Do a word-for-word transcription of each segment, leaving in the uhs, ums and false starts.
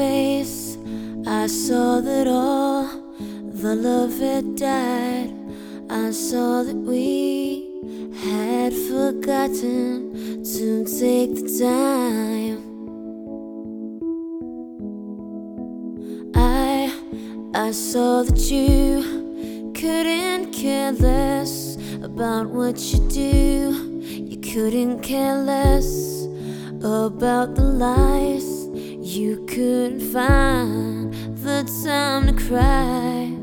face, I saw that all the love had died. I saw that we had forgotten to take the time. I, I saw that you couldn't care less about what you do. You couldn't care less about the lies. You couldn't find the time to cry.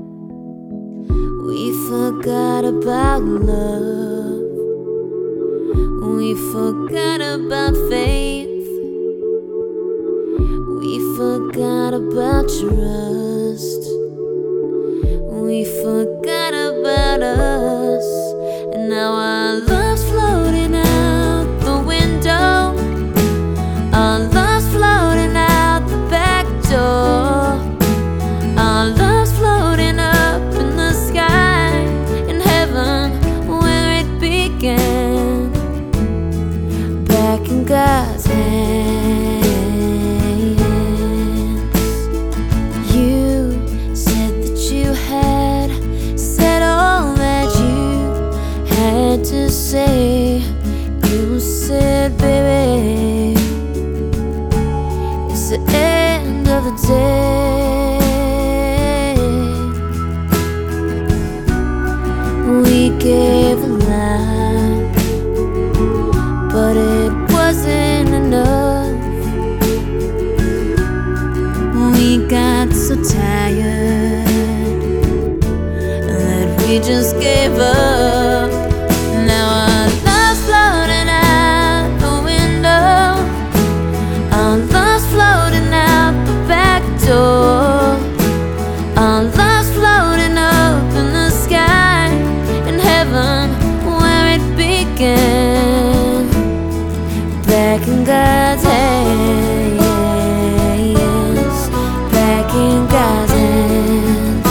We forgot about love. We forgot about faith. We forgot about trust. We forgot about us. And now our love's floating out the window. Our love's floating out the back door. Our love's floating up in the sky, in heaven where it began. Back in God's hands. You said that you had said all that you had to say. You said, baby, it's the end of the day. We gave a lie, but it wasn't enough. We got so tired that we just gave up. Now our love's floating out the window. Our love's floating out the back door. Our love's floating up in the sky, in heaven where it began. Back in God's hands. Back in God's hands.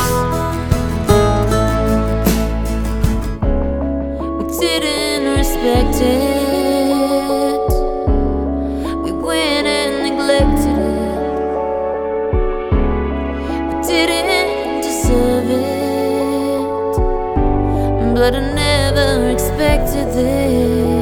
We didn't respect it. We went and neglected it. We didn't deserve it, but I never expected this.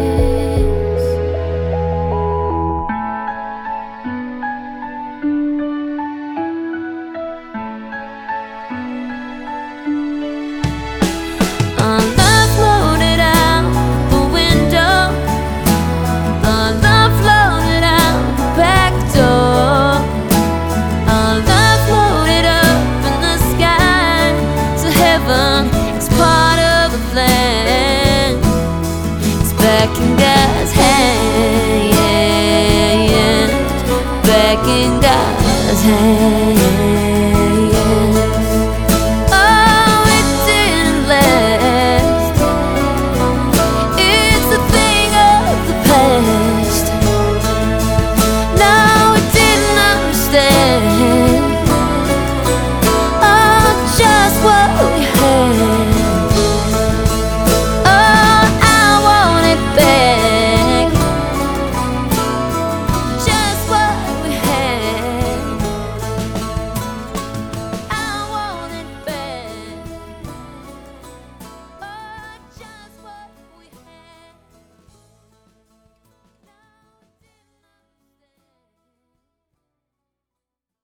Our love floated out the window. Our love floated out the back door. Our love floated up in the sky to heaven. It's part of the plan. It's back in God's hands. Back in God's hands.